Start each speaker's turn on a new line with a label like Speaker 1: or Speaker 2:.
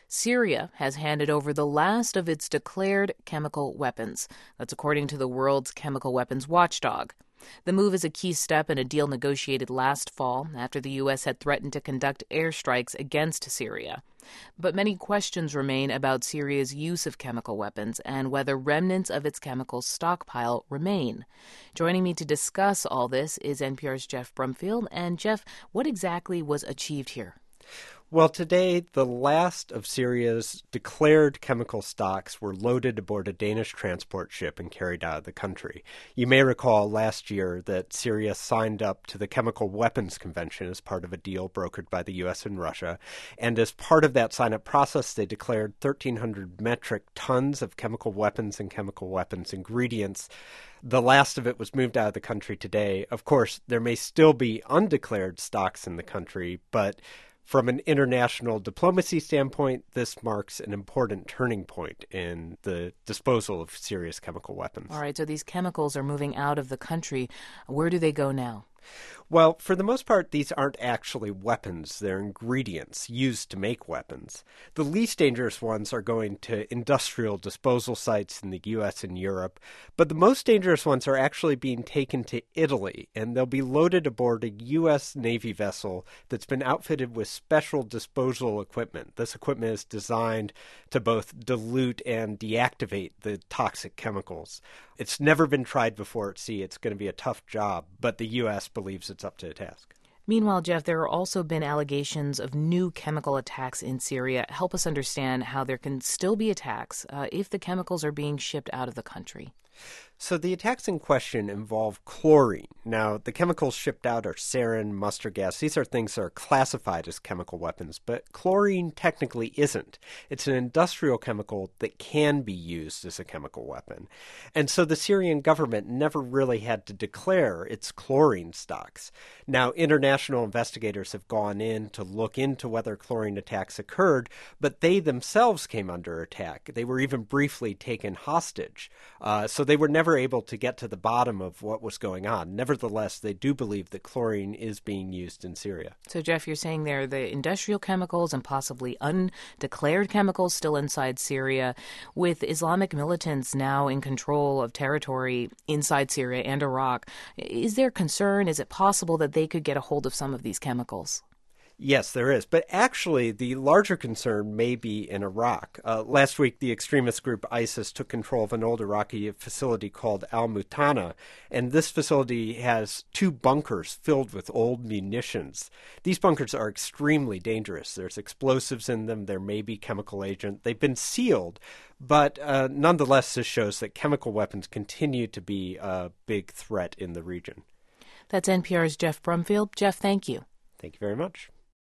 Speaker 1: Syria has handed over the last of its declared chemical weapons. That's according to the world's chemical weapons watchdog. The move is a key step in a deal negotiated last fall after the U.S. had threatened to conduct airstrikes against Syria. But many questions remain about Syria's use of chemical weapons and whether remnants of its chemical stockpile remain. Joining me to discuss all this is NPR's Jeff Brumfield. And Jeff, what exactly was achieved here?
Speaker 2: Well, today, the last of Syria's declared chemical stocks were loaded aboard a Danish transport ship and carried out of the country. You may recall last year that Syria signed up to the Chemical Weapons Convention as part of a deal brokered by the U.S. and Russia. And as part of that sign-up process, they declared 1,300 metric tons of chemical weapons and chemical weapons ingredients. The last of it was moved out of the country today. Of course, there may still be undeclared stocks in the country, but from an international diplomacy standpoint, this marks an important turning point in the disposal of serious chemical weapons.
Speaker 1: All right, so these chemicals are moving out of the country. Where do they go now?
Speaker 2: Well, for the most part, these aren't actually weapons. They're ingredients used to make weapons. The least dangerous ones are going to industrial disposal sites in the U.S. and Europe, but the most dangerous ones are actually being taken to Italy, and they'll be loaded aboard a U.S. Navy vessel that's been outfitted with special disposal equipment. This equipment is designed to both dilute and deactivate the toxic chemicals. It's never been tried before at sea. It's going to be a tough job, but the U.S. believes it's up to the task.
Speaker 1: Meanwhile, Jeff, there have also been allegations of new chemical attacks in Syria. Help us understand how there can still be attacks if the chemicals are being shipped out of the country.
Speaker 2: So the attacks in question involve chlorine. Now, the chemicals shipped out are sarin, mustard gas. These are things that are classified as chemical weapons, but chlorine technically isn't. It's an industrial chemical that can be used as a chemical weapon. And so the Syrian government never really had to declare its chlorine stocks. Now, international investigators have gone in to look into whether chlorine attacks occurred, but they themselves came under attack. They were even briefly taken hostage. So they were never able to get to the bottom of what was going on. Nevertheless, they do believe that chlorine is being used in Syria.
Speaker 1: So, Jeff, you're saying there are the industrial chemicals and possibly undeclared chemicals still inside Syria, with Islamic militants now in control of territory inside Syria and Iraq. Is there concern? Is it possible that they could get a hold of some of these chemicals?
Speaker 2: Yes, there is. But actually, the larger concern may be in Iraq. Last week, the extremist group ISIS took control of an old Iraqi facility called Al-Mutana, and this facility has 2 bunkers filled with old munitions. These bunkers are extremely dangerous. There's explosives in them. There may be chemical agent. They've been sealed, but nonetheless, this shows that chemical weapons continue to be a big threat in the region.
Speaker 1: That's NPR's Jeff Brumfield. Jeff, thank you.
Speaker 2: Thank you very much.